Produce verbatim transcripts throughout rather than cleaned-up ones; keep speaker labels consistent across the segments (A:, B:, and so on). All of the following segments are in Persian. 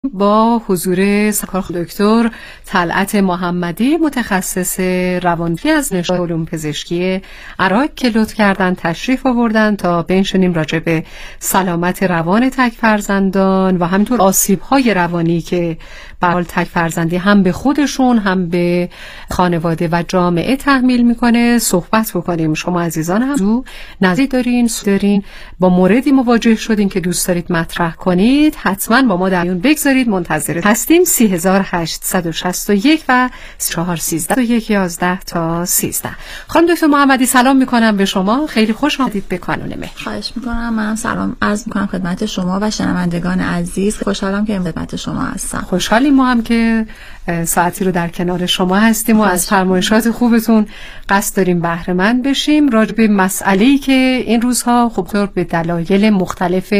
A: با حضور سرکار دکتر طلعت محمدی متخصص روانپزشکی از نشان علوم پزشکی عراق که لطف کردن تشریف آوردن تا بنشینیم راجع به سلامت روان تک فرزندان و همینطور آسیب‌های روانی که به حال تک فرزندی هم به خودشون هم به خانواده و جامعه تحمیل میکنه صحبت بکنیم. شما عزیزان هم دو نظری دارین دارین با موردی مواجه شدین که دوست دارید مطرح کنید، حتما با ما در میون بگذارید. منتظر هستیم. سی هزار هشتصد و شصت و یک و چهار سیزده و یک یازده تا سیزده. خانم دکتر محمدی سلام میکنم به شما، خیلی خوش آمدید به کانون مهر.
B: خواهش میکنم. من سلام عرض میکنم خدمت شما و شنوندگان عزیز. خوشحالم که خدمت شما هستم.
A: خوشحالیم ما هم که ساعتی رو در کنار شما هستیم و از فرمایشات خوبتون قصد داریم بهره مند بشیم راجع به مسئله‌ای که این روزها خب طور به دلایل مختلف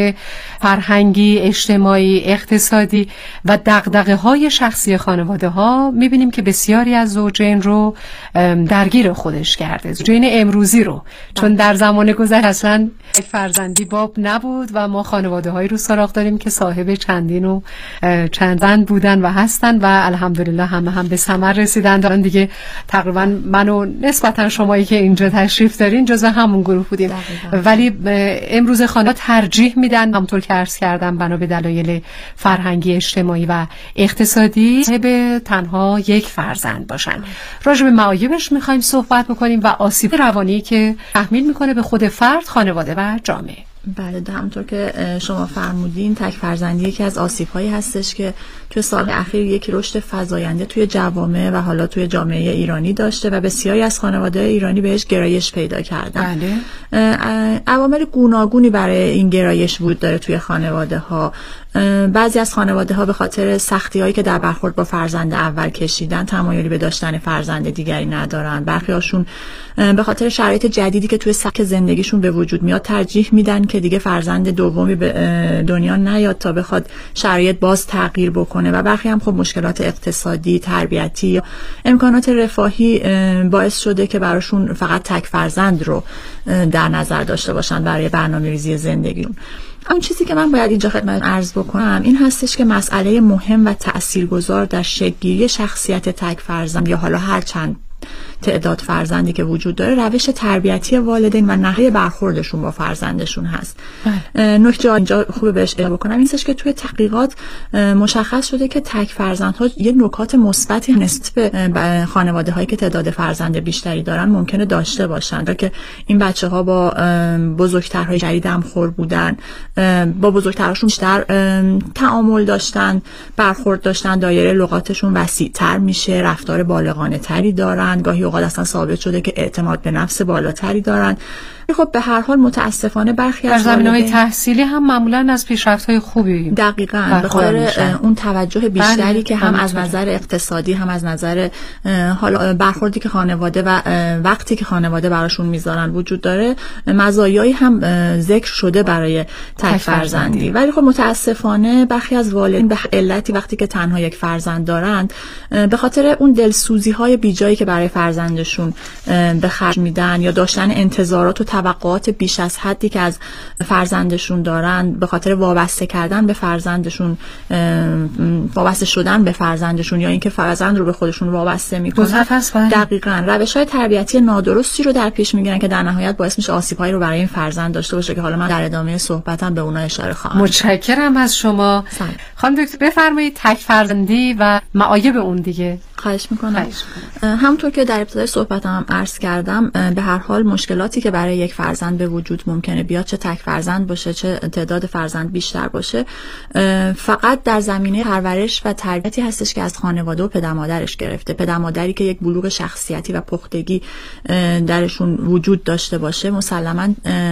A: فرهنگی، اجتماعی، اقتصادی و دغدغه‌های شخصی خانواده‌ها می‌بینیم که بسیاری از زوجین رو درگیر خودش کرده. زوجین امروزی رو، چون در زمان گذشته اصلاً فرزندی باب نبود و ما خانواده‌هایی رو سراغ داریم که صاحب چندین و چندن بودن و هستن و الحمدلله همه هم به ثمر رسیدن. دارن دیگه تقریبا من و نسبتا شمایی که اینجا تشریف دارین جزو همون گروه بودیم دقیقا. ولی امروز خانواده ترجیح میدن همونطور که عرض کردم بنا به دلایل فرهنگی، اجتماعی و اقتصادی به تنها یک فرزند باشن. راجع به معایبش میخوایم صحبت بکنیم و آسیب روانی که تحمیل میکنه به خود فرد، خانواده و جامعه.
B: بله، همونطور که شما فرمودین تک فرزندی یکی از آسیب‌هایی هستش که توی سال اخیر یک رشد فزاینده توی جوامع و حالا توی جامعه ایرانی داشته و بسیاری از خانواده ایرانی بهش گرایش پیدا کردن. بله. عوامل گوناگونی برای این گرایش وجود داره توی خانواده ها. بعضی از خانواده ها به خاطر سختی هایی که در برخورد با فرزند اول کشیدن تمایلی به داشتن فرزند دیگری ندارن. برخی هاشون به خاطر شرایط جدیدی که توی سبک زندگیشون به وجود میاد ترجیح میدن که دیگه فرزند دومی به دنیا نیاد تا بخواد شرایط باز تغییر بکنه و برخی هم خب مشکلات اقتصادی، تربیتی، امکانات رفاهی باعث شده که براشون فقط تک فرزند رو در نظر داشته باشن برای برنامه‌ریزی زندگیشون. اون چیزی که من باید اینجا خدمت عرض بکنم این هستش که مسئله مهم و تأثیرگذار در شکل‌گیری شخصیت تک فرزند یا حالا هر چند تعداد فرزندی که وجود داره روش تربیتی والدین و نحوه برخوردشون با فرزندشون هست. نکته اینجا خوبه بهش اشاره بکنم این هستش که توی تحقیقات مشخص شده که تک فرزندها یه نکات مثبتی نسبت به خانواده هایی که تعداد فرزند بیشتری دارن ممکنه داشته باشن که این بچه ها با بزرگترهای جدید هم خور بودن، با بزرگترشون بیشتر تعامل داشتن، برخورد داشتن، دایره لغاتشون وسیع‌تر میشه، رفتار بالغانه تری دارن، گاهی اوقات اصلا ثابت شده که اعتماد به نفس بالاتری دارن. خب به هر حال متاسفانه برخی از
A: زمینه‌های تحصیلی هم معمولا از پیشرفت‌های خوبی
B: دقیقاً به خاطر اون توجه بیشتری بله. که هم از نظر اقتصادی هم از نظر حالا برخوردی که خانواده و وقتی که خانواده براشون میذارن وجود داره مزایایی هم ذکر شده برای تک فرزندی. ولی خب متاسفانه برخی از والدین به علتی وقتی که تنها یک فرزند دارند به خاطر اون دلسوزی‌های بیجایی که برای فرزندشون به خرج میدن یا داشتن انتظارات و توقعات بیش از حدی که از فرزندشون دارن به خاطر وابسته کردن به فرزندشون، وابسته شدن به فرزندشون یا اینکه فرزند رو به خودشون وابسته میکنن دقیقاً روش‌های تربیتی نادرستی رو در پیش میگیرن که در نهایت باعث میشه آسیب‌هایی رو برای این فرزند داشته باشه که حالا من در ادامه صحبتم به اونها اشاره خواهم.
A: متشکرم از شما. خانم دکتر بفرمایید تک فرزندی و معایب اون دیگه.
B: خواهش میکنم. همونطور که در ابتدای صحبتم عرض کردم به هر حال مشکلاتی که برای یک فرزند به وجود ممکنه بیاد، چه تک فرزند باشه چه تعداد فرزند بیشتر باشه، فقط در زمینه پرورش و تربیتی هستش که از خانواده و پدر مادرش گرفته. پدر مادری که یک بلوغ شخصیتی و پختگی درشون وجود داشته باشه مسلماً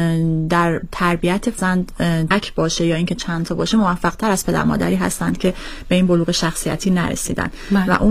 B: در تربیت فرزند تک باشه یا اینکه چند تا باشه موفق تر از پدر مادری هستند که به این بلوغ شخصیتی نرسیدن و اون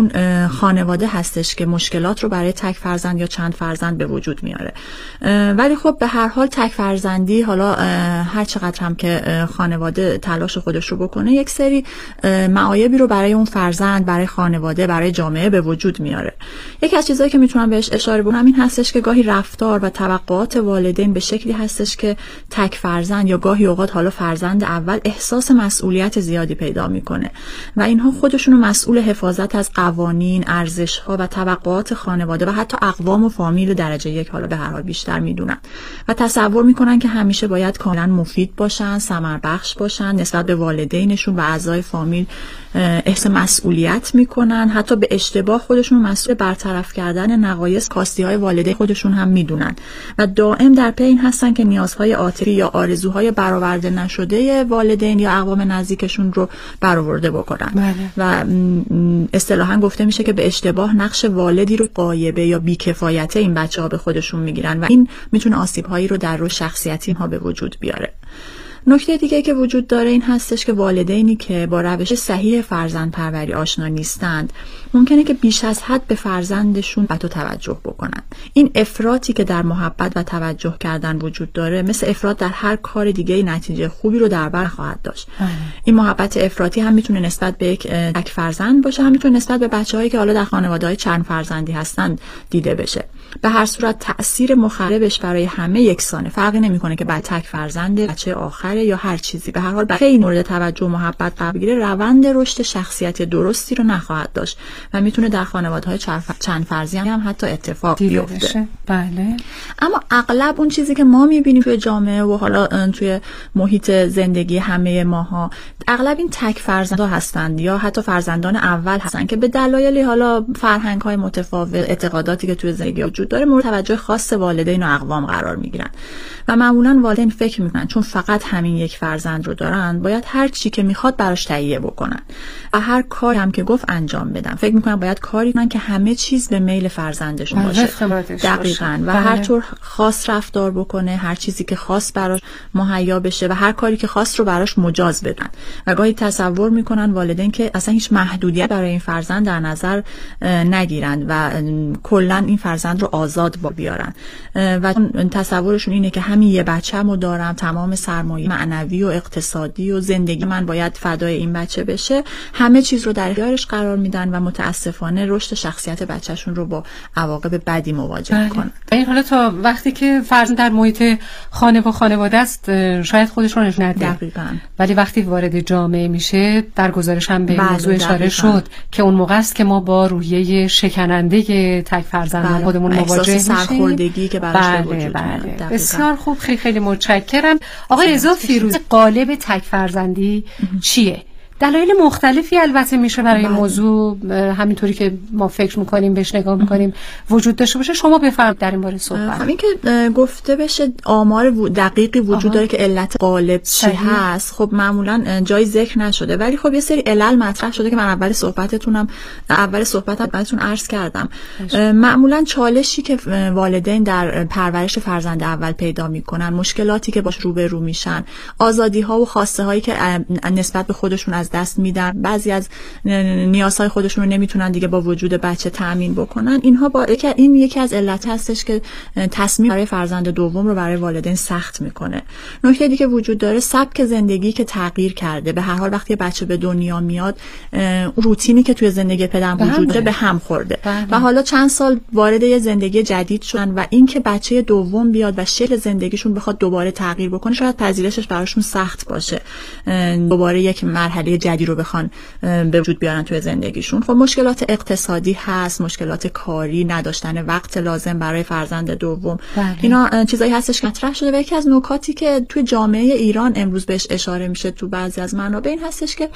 B: خانواده هستش که مشکلات رو برای تک فرزند یا چند فرزند به وجود میاره. ولی خب به هر حال تک فرزندی حالا هر چقدر هم که خانواده تلاش خودش رو بکنه یک سری معایبی رو برای اون فرزند، برای خانواده، برای جامعه به وجود میاره. یکی از چیزایی که میتونم بهش اشاره بکنم این هستش که گاهی رفتار و توقعات والدین به شکلی هستش که تک فرزند یا گاهی اوقات حالا فرزند اول احساس مسئولیت زیادی پیدا میکنه و اینها خودشونو مسئول حفاظت از قوانین، ارزش‌ها و توقعات خانواده و حتی اقوام و فامیل درجه یک حالا به هر حال بیشتر میدونن و تصور میکنن که همیشه باید کاملا مفید باشن، ثمربخش باشن، نسبت به والدینشون و اعضای فامیل احساس مسئولیت میکنن، حتی به اشتباه خودشون مسئول برطرف کردن نقایص کاستی‌های والدین خودشون هم میدونن و دائم در پی این هستن که نیازهای عاطفی یا آرزوهای برآورده نشده والدین یا اقوام نزدیکشون رو برآورده بکنن. بله. و اصطلاحاً گفته میشه که به اشتباه نقش والدی رو غایبه یا بیکفایته این بچه‌ها به خودشون میگیرن و این میتونه آسیب‌هایی رو در روی شخصیتی ها به وجود بیاره. نکته دیگه که وجود داره این هستش که والدینی که با روش صحیح فرزند پروری آشنا نیستند ممکنه که بیش از حد به فرزندشون بد توجه بکنن. این افراطی که در محبت و توجه کردن وجود داره مثل افراط در هر کار دیگه نتیجه خوبی رو در بر خواهد داشت. آه. این محبت افراطی هم میتونه نسبت به یک تک فرزند باشه، هم میتونه نسبت به بچه‌هایی که حالا در خانواده‌های چند فرزندی هستند دیده بشه. به هر صورت تأثیر مخربش برای همه یکسانه، فرقی نمیکنه که بعد تک فرزند، بچه آخره یا هر چیزی. به هر حال خیلی مورد توجه و محبت قرار بگیره روند رشد شخصیتی درستی رو نخواهد داشت و میتونه در خانواده‌های چند فرزندی هم حتی اتفاق بیفته.
A: بله.
B: اما اغلب اون چیزی که ما میبینیم توی جامعه و حالا توی محیط زندگی همه ماها، اغلب این تک فرزندها هستند یا حتی فرزندان اول هستند که به دلایلی حالا فرهنگ‌های متفاوت، اعتقاداتی که توی زندگی وجود داره مورد توجه خاص والدین و اقوام قرار میگیرن و معمولا والدین فکر میکنن چون فقط همین یک فرزند رو دارن باید هر چی که میخواد براش تهیه بکنن و هر کاری هم که گفت انجام بدن. فکر میکنن باید کاری کنن که همه چیز به میل فرزندشون باشه. دقیقاً. و هر طور خاص رفتار بکنه، هر چیزی که خاص براش مهیا بشه و هر کاری که خاص رو براش مجاز بدن. و گاهی تصور میکنن والدین که اصلا هیچ محدودیت برای این فرزند در نظر نگیرن و کلا این فرزند رو آزاد با بیارن و تصورشون اینه که همین یه بچه‌مو دارم، تمام سرمایه معنوی و اقتصادی و زندگی من باید فدای این بچه بشه، همه چیز رو در اختیارش قرار میدن و متاسفانه رشد شخصیت بچه‌شون رو با عواقب بدی مواجه میکنن.
A: این حالا تا وقتی که فرض در محیط خانه و خانواده است شاید خودش رو نشون نده.
B: دقیقاً.
A: ولی وقتی وارد جامعه میشه، در گزارش هم به موضوع اشاره شد که اون موقع است که ما با روحیه شکننده تک فرزندان خودمون مواجه میشیم.
B: سرخوردگی که براش به وجود
A: میاد. بسیار خوب، خیلی خیلی متشکرم. آقای رضا فیروزی، قالب تک فرزندی چیه؟ دلایل مختلفی البته میشه برای این موضوع همینطوری که ما فکر میکنیم بهش نگاه میکنیم وجود داشته باشه. شما بفرمایید در این باره صحبت.
B: همین که گفته بشه آمار دقیقی وجود آها. داره که علت قالب چی هست. خب معمولا جای ذکر نشده ولی خب یه سری علل مطرح شده که من اول صحبتتونم اول صحبتم براتون عرض کردم. معمولا چالشی که والدین در پرورش فرزند اول پیدا میکنن، مشکلاتی که باش روبرو میشن، آزادی ها و خواسته هایی که نسبت به خودشون از دست میدن، بعضی از نیازهای خودشون رو نمیتونن دیگه با وجود بچه تأمین بکنن، اینها با این یکی از علت هستش که تصمیم برای فرزند دوم رو برای والدین سخت میکنه. نکته دیگه وجود داره، سبک زندگی که تغییر کرده. به هر حال وقتی بچه به دنیا میاد روتینی که توی زندگی پدر وجود داره به هم خورده بله. و حالا چند سال وارد یه زندگی جدید شدن و اینکه بچه دوم بیاد و شکل زندگیشون بخواد دوباره تغییر بکنه شاید پذیرشش براشون سخت باشه، دوباره یک مرحله جدید رو بخوان به وجود بیارن توی زندگیشون. خب مشکلات اقتصادی هست، مشکلات کاری، نداشتن وقت لازم برای فرزند دوم بله. اینا چیزایی هستش که مطرح شده و یکی از نکاتی که توی جامعه ایران امروز بهش اشاره میشه تو بعضی از منابع این هستش که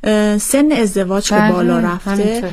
B: سن ازدواج که بالا رفته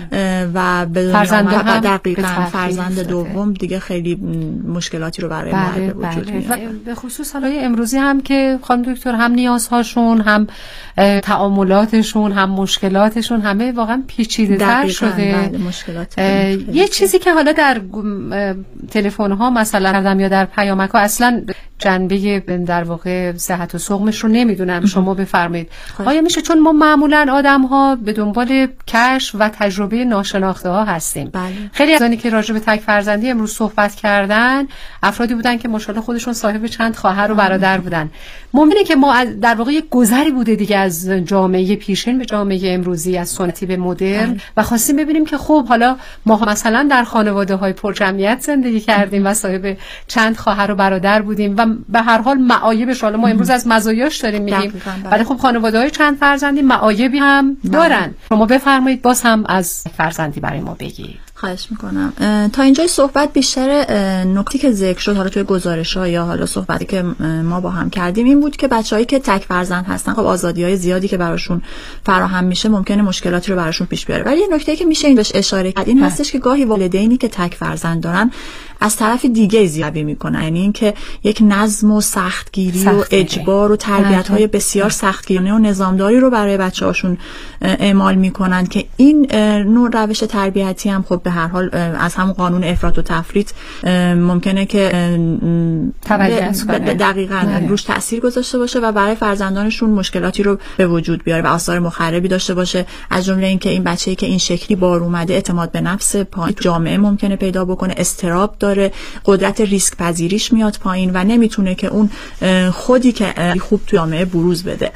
B: و به فرزند دقیقاً فرزند دوم دیگه خیلی مشکلاتی رو برای ما به وجود میاره.
A: به خصوص حالای امروزی هم که خانم دکتر هم نیازهاشون هم تعاملاتشون ظروفشون هم مشکلاتشون همه واقعا پیچیده‌تر شده.
B: بله، مشکلات
A: یه چیزی که حالا در تلفن ها مثلا کردم یا در پیامک ها اصلا جنبه در واقع صحت و سقمش رو نمیدونم، شما بفرمایید. آیا میشه، چون ما معمولا آدم ها به دنبال کشف و تجربه ناشناخته ها هستیم.
B: بله.
A: خیلی از اونی که راجع به تک فرزندی امروز صحبت کردن افرادی بودن که ماشاءالله خودشون صاحب چند خواهر و برادر بودن. ممکنه که ما در واقع یک گذری بوده دیگه از جامعه پیشین به جامعه امروزی، از سنتی به مدرن، و خواستیم ببینیم که خب حالا ما مثلا در خانواده های پرجمعیت زندگی کردیم و صاحب چند خواهر و برادر بودیم و به هر حال معایبش، حالا ما امروز از مزایاش داریم میگیم، ولی خب خانواده های چند فرزندی معایبی هم دارن. شما بفرمایید باز هم از فرزندی برای ما بگید.
B: خواهش میکنم. تا اینجای صحبت بیشتر نکتی که ذکر شد حالا توی گزارش‌ها یا حالا صحبتی که ما با هم کردیم این بود که بچه‌هایی که تک فرزند هستن خب آزادی‌های زیادی که براشون فراهم میشه ممکنه مشکلاتی رو براشون پیش بیاره، ولی یه نکته‌ای که میشه این بهش اشاره کرد این هستش که گاهی والدینی که تک فرزند دارن از طرف دیگه زیادی میکنن، یعنی اینکه یک نظم و سختگیری سخت و اجبار و تربیت‌های بسیار سختگیرانه و نظامداری رو برای بچه‌هاشون اعمال میکنن که این نوع روش تربیتی هم خب به هر حال از همون قانون افراط و تفریط ممکنه که دقیقاً روش تأثیر گذاشته باشه و برای فرزندانشون مشکلاتی رو به وجود بیاره و آثار مخربی داشته باشه، از جمله اینکه این بچه‌ای که این شکلی بار اومده اعتماد به نفس پایین جامعه ممکنه پیدا بکنه، اضطراب داره، قدرت ریسک پذیریش میاد پایین و نمیتونه که اون خودی که خوب تو جامعه بروز بده.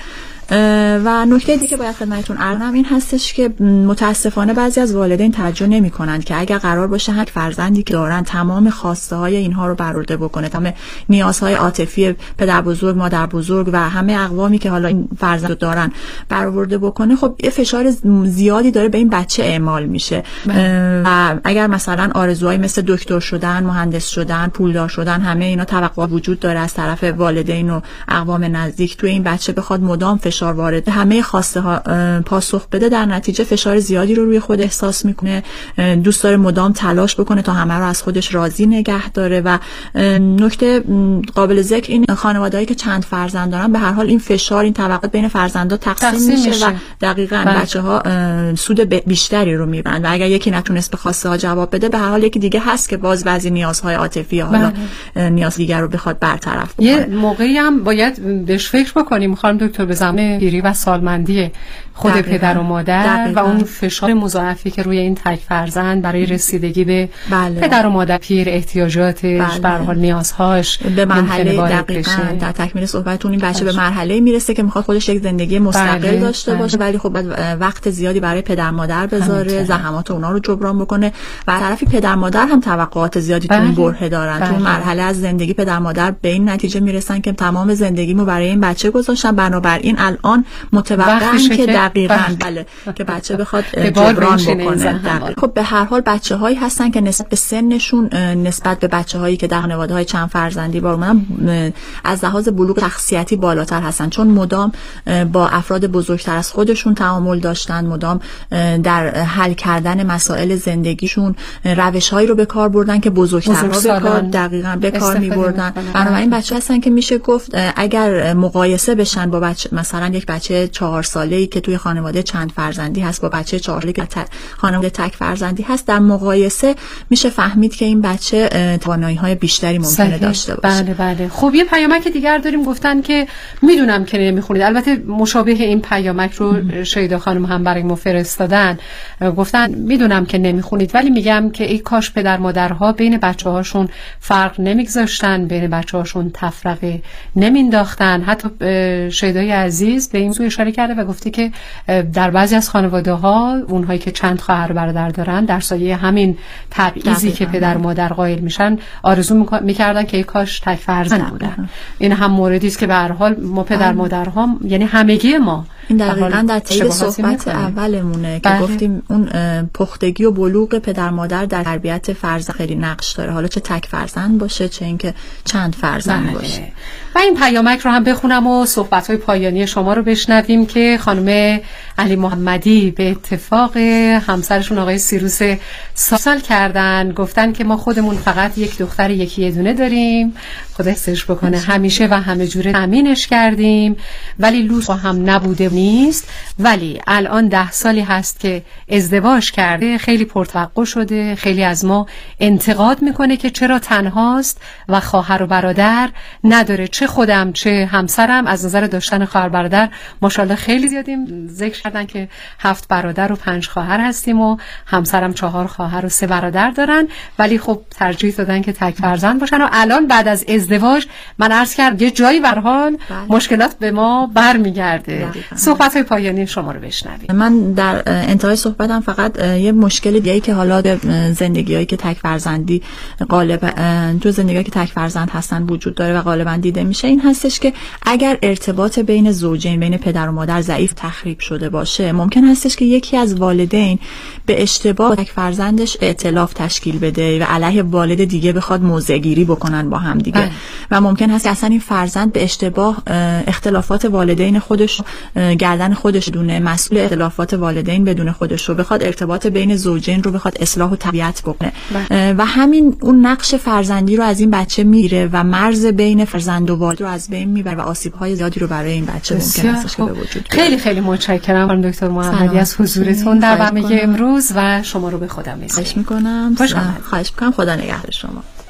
B: و نکته دیگه که باید خدمتتون عرض کنم این هستش که متاسفانه بعضی از والدین توجه نمی‌کنند که اگر قرار باشه هر فرزندی که دارن تمام خواسته های اینها رو برآورده بکنه، تمام نیازهای عاطفی پدر بزرگ، مادر بزرگ و همه اقوامی که حالا این فرزند رو دارن برآورده بکنه، خب یه فشار زیادی داره به این بچه اعمال میشه. و اگر مثلا آرزوهایی مثل دکتر شدن، مهندس شدن، پولدار شدن، همه اینا توقع وجود داره از طرف والدین و اقوام نزدیک، توی این بچه بخواد مدام فشار وارد همه خواسته ها پاسخ بده، در نتیجه فشار زیادی رو روی خود احساس میکنه، دوست داره مدام تلاش بکنه تا همه رو از خودش راضی نگه داره. و نکته قابل ذکر این خانواده‌ای که چند فرزند دارن به هر حال این فشار، این طبقات بین فرزندا تقسیم, تقسیم میشه, میشه و دقیقاً بچه‌ها سود بیشتری رو میبرن و اگر یکی نتونست به خواسته ها جواب بده به هر حال یکی دیگه هست که باز بعضی نیازهای عاطفی حالا نیاز دیگر رو بخواد برطرف کنه.
A: یه موقعی هم باید بهش فکر بکنیم خانم دکتر به زمان پیری و سالمندی خود دقیقا. پدر و مادر دقیقا. و اون فشار مضاعفی که روی این تک فرزند برای رسیدگی به بله. پدر و مادر پیر، احتیاجاتش، به هر حال نیازهاش
B: به مرحله دقیقاً در تکمیل صحبتتون این بچه به مرحله میرسه که میخواد خودش یک زندگی مستقل بله. داشته بله. باشه، ولی خب وقت زیادی برای پدر مادر بذاره، زحمات اونا رو جبران بکنه و طرفی پدر مادر هم توقعات زیادی بله. تو این برهه دارن. بله. تو مرحله از زندگی پدر مادر به این نتیجه میرسن که تمام زندگیمو برای این بچه گذاشتم، بنابراین الان متوقعن که دقیقاً بله که بچه بخواد جبران بکنه. خب به هر حال بچه‌هایی هستن که نسبت به سنشون، نسبت به بچه‌هایی که در خانواده‌های چند فرزندی بار اومدن از لحاظ بلوغ شخصیتی بالاتر هستن، چون مدام با افراد بزرگتر از خودشون تعامل داشتن، مدام در حل کردن مسائل زندگیشون روش‌هایی رو به کار بردن که بزرگترها به کار دقیقاً به کار می‌بردن. بنابراین بچه‌ها هستن که میشه گفت اگر مقایسه بشن با بچه مثلا یک بچه چهار ساله‌ای که توی خانواده چند فرزندی هست با بچه چهار ساله‌ای که خانواده تک فرزندی هست، در مقایسه میشه فهمید که این بچه توانایی‌های بیشتری ممکنه صحیح. داشته باشه.
A: بله بله. خب یه پیامک دیگر داریم، گفتن که میدونم که نمیخونید، البته مشابه این پیامک رو شیدا خانم هم برای ما فرستادن، گفتن میدونم که نمیخونید ولی میگم که ای کاش پدر مادرها بین بچه‌هاشون فرق نمیگذاشتن، بین بچه‌هاشون تفرقه نمینداختن. حتی شیدای عزیز به این موضوع اشاره کرده و گفته که در بعضی از خانواده‌ها اونهایی که چند خواهر و برادر دارن در سایه همین تبعیضی که پدر مادر قائل میشن آرزو میکردن که ای کاش تک فرزند بودن. این هم موردی است که به هر حال ما پدر مادرها یعنی همگی ما
B: این دقیقاً در طی صحبت اولمونه که بله. گفتیم اون پختگی و بلوغ پدر مادر در تربیت فرزند خیلی نقش داره، حالا چه تک فرزند باشه چه اینکه چند فرزند بله. باشه.
A: و این پیامک رو هم بخونم و صحبت‌های پایانی شما رو بشنویم که خانم علی محمدی به اتفاق همسرشون آقای سیروس سال کردن، گفتن که ما خودمون فقط یک دختر یکی یه دونه داریم، خدا حفظش بکنه، همیشه و همه جوره تامینش کردیم ولی لوس هم نبوده نیست، ولی الان ده سالی هست که ازدواج کرده، خیلی پرتوقع شده، خیلی از ما انتقاد میکنه که چرا تنهاست و خواهر و برادر نداره. چه خودم چه همسرم از نظر داشتن خواهر برادر ماشاءالله خیلی زیادیم. ذکر کردن که هفت برادر و پنج خواهر هستیم و همسرم چهار خواهر و سه برادر دارن، ولی خب ترجیح دادن که تک فرزند باشن و الان بعد از ازدواج من عرض کرد یه جایی به هر حال مشکلات به ما برمیگرده. صحبت‌های پایانی شما رو بشنویم.
B: من در انتهای صحبتم فقط یه مشکل دیگه‌ای که حالا زندگی‌هایی که تک فرزندی غالبا تو زندگی‌هایی که تک فرزند هستن وجود داره و غالبا دیده میشه این هستش که اگر ارتباط بین زوجین، بین پدر و مادر ضعیف تخریب شده باشه، ممکن هستش که یکی از والدین به اشتباه تک فرزندش ائتلاف تشکیل بده و علیه والد دیگه بخواد موضع‌گیری بکنن با هم دیگه. و ممکن هست که اصلا این فرزند به اشتباه اختلافات والدین خودش گردن خودش دونه، مسئول اختلافات والدین بدون خودش رو بخواد ارتباط بین زوجین رو بخواد اصلاح و تقویت بکنه و همین اون نقش فرزندی رو از این بچه میره و مرز بین فرزند و والد رو از بین میبره و آسیب‌های زیادی رو برای این بچه ممکن است که به وجود بیاره.
A: خیلی خیلی متشکرم خانم دکتر محمدی از حضورتون در برنامه امروز و شما رو به خودم می‌سپارم.
B: خواهش می‌کنم. خواهش می‌کنم. خدا نگهدار شما.